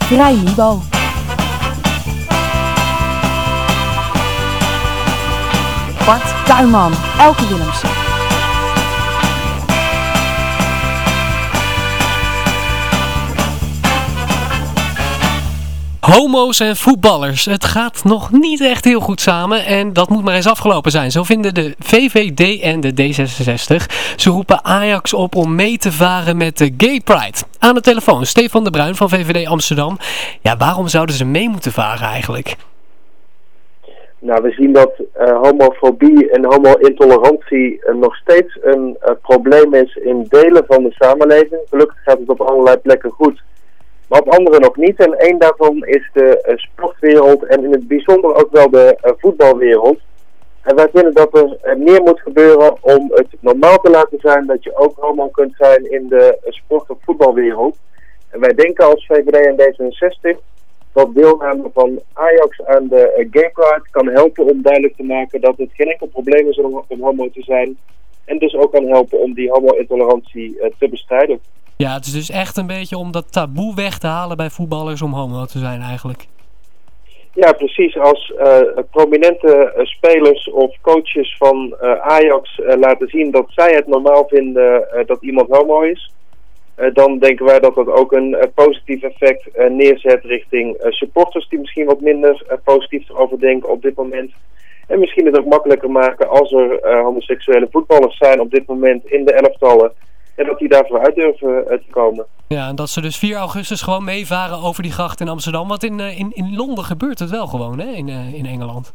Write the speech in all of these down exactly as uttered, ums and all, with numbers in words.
Vrij Mibo. Bart Tuinman, Elke Willemsen. Homo's en voetballers, het gaat nog niet echt heel goed samen en dat moet maar eens afgelopen zijn. Zo vinden de V V D en de D zesenzestig. Ze roepen Ajax op om mee te varen met de Gay Pride. Aan de telefoon Stefan de Bruin van V V D Amsterdam. Ja, waarom zouden ze mee moeten varen eigenlijk? Nou, we zien dat uh, homofobie en homo-intolerantie uh, nog steeds een uh, probleem is in delen van de samenleving. Gelukkig gaat het op allerlei plekken goed, maar op andere nog niet. En één daarvan is de uh, sportwereld en in het bijzonder ook wel de uh, voetbalwereld. En wij vinden dat er uh, meer moet gebeuren om het normaal te laten zijn dat je ook homo kunt zijn in de uh, sport- of voetbalwereld. En wij denken als V V D en D zesenzestig dat deelname van Ajax aan de uh, Gay Pride kan helpen om duidelijk te maken dat het geen enkel probleem is om, om homo te zijn. En dus ook kan helpen om die homo-intolerantie uh, te bestrijden. Ja, het is dus echt een beetje om dat taboe weg te halen bij voetballers om homo te zijn eigenlijk. Ja, precies. Als uh, prominente uh, spelers of coaches van uh, Ajax uh, laten zien dat zij het normaal vinden uh, dat iemand homo is, uh, dan denken wij dat dat ook een uh, positief effect uh, neerzet richting uh, supporters die misschien wat minder uh, positief erover denken op dit moment. En misschien het ook makkelijker maken als er uh, homoseksuele voetballers zijn op dit moment in de elftallen. En dat die daarvoor uit durven uh, te komen. Ja, en dat ze dus vier augustus gewoon meevaren over die gracht in Amsterdam. Want in, uh, in, in Londen gebeurt het wel gewoon, hè, in, uh, in Engeland.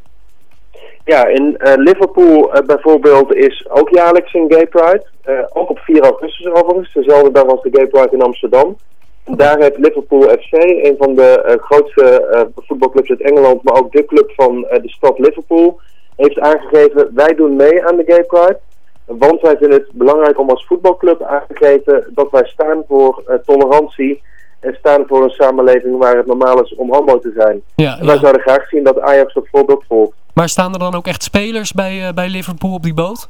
Ja, in uh, Liverpool uh, bijvoorbeeld is ook jaarlijks een Gay Pride. Uh, ook op vier augustus overigens, dezelfde dag als de Gay Pride in Amsterdam. En daar heeft Liverpool F C, een van de uh, grootste uh, voetbalclubs uit Engeland, maar ook de club van uh, de stad Liverpool, heeft aangegeven, wij doen mee aan de Gay Pride. Want wij vinden het belangrijk om als voetbalclub aan te geven dat wij staan voor uh, tolerantie en staan voor een samenleving waar het normaal is om homo te zijn. Ja, en wij ja. zouden graag zien dat Ajax dat voorbeeld volgt. Maar staan er dan ook echt spelers bij, uh, bij Liverpool op die boot?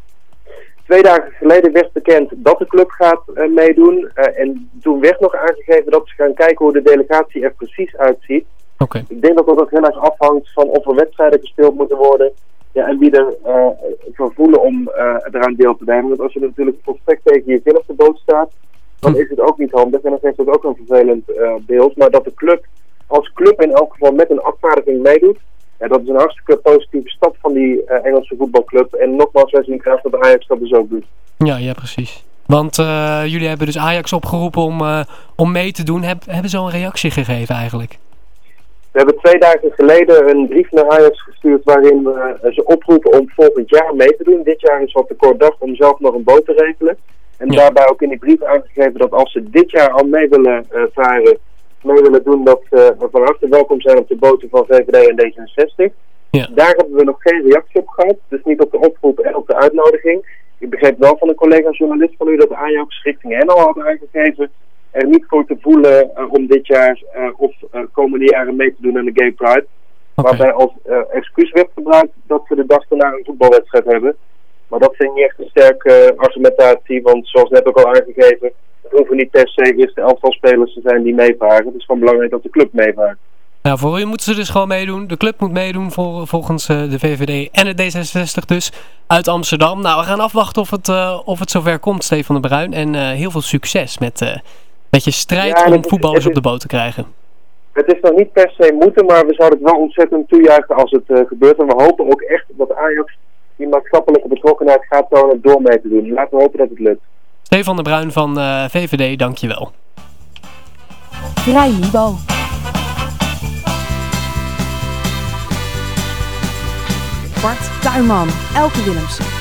Twee dagen geleden werd bekend dat de club gaat uh, meedoen. Uh, en toen werd nog aangegeven dat ze gaan kijken hoe de delegatie er precies uitziet. Okay. Ik denk dat dat ook heel erg afhangt van of er wedstrijden gespeeld moeten worden. Ja, en wie er uh, voor voelen om uh, eraan deel te nemen. Want als je natuurlijk volstrekt tegen je zin op de boot staat, dan hm. is het ook niet handig. En dan geeft het ook een vervelend uh, beeld. Maar dat de club als club in elk geval met een afvaardiging meedoet, ja, dat is een hartstikke positieve stap van die uh, Engelse voetbalclub. En nogmaals, wij zien graag dat de Ajax dat dus ook doet. Ja, ja, precies. Want uh, jullie hebben dus Ajax opgeroepen om, uh, om mee te doen. Heb, hebben ze al een reactie gegeven eigenlijk? We hebben twee dagen geleden een brief naar Ajax gestuurd waarin we uh, ze oproepen om volgend jaar mee te doen. Dit jaar is wat te kort dag om zelf nog een boot te regelen. En ja. daarbij ook in die brief aangegeven dat als ze dit jaar al mee willen uh, varen, mee willen doen, dat uh, we van harte welkom zijn op de boten van V V D en D zesenzestig. Ja. Daar hebben we nog geen reactie op gehad. Dus niet op de oproep en op de uitnodiging. Ik begreep wel van een collega-journalist van u dat Ajax richting hen al had aangegeven er niet voor te voelen uh, om dit jaar uh, of uh, komende jaren mee te doen aan de Gay Pride. Okay. Waarbij als uh, excuus werd gebruikt dat we de dag daarna een voetbalwedstrijd hebben. Maar dat vind ik niet echt een sterke uh, argumentatie, want zoals net ook al aangegeven, het hoeven niet per se eerste elftal spelers te zijn die meevaren. Het is gewoon belangrijk dat de club meevaart. Nou, voor u moeten ze dus gewoon meedoen. De club moet meedoen voor, volgens uh, de V V D en de D zesenzestig dus uit Amsterdam. Nou, we gaan afwachten of het, uh, of het zover komt, Stefan de Bruin. En uh, heel veel succes met, uh, met je strijd ja, om voetballers is, op de boot te krijgen. Het is nog niet per se moeten, maar we zouden het wel ontzettend toejuichen als het uh, gebeurt. En we hopen ook echt dat Ajax die maatschappelijke betrokkenheid gaat tonen door mee te doen. Laten we hopen dat het lukt. Stefan de Bruin van uh, V V D, dankjewel. Vrij Mibo. Bart Tuinman, Elke Willemsen.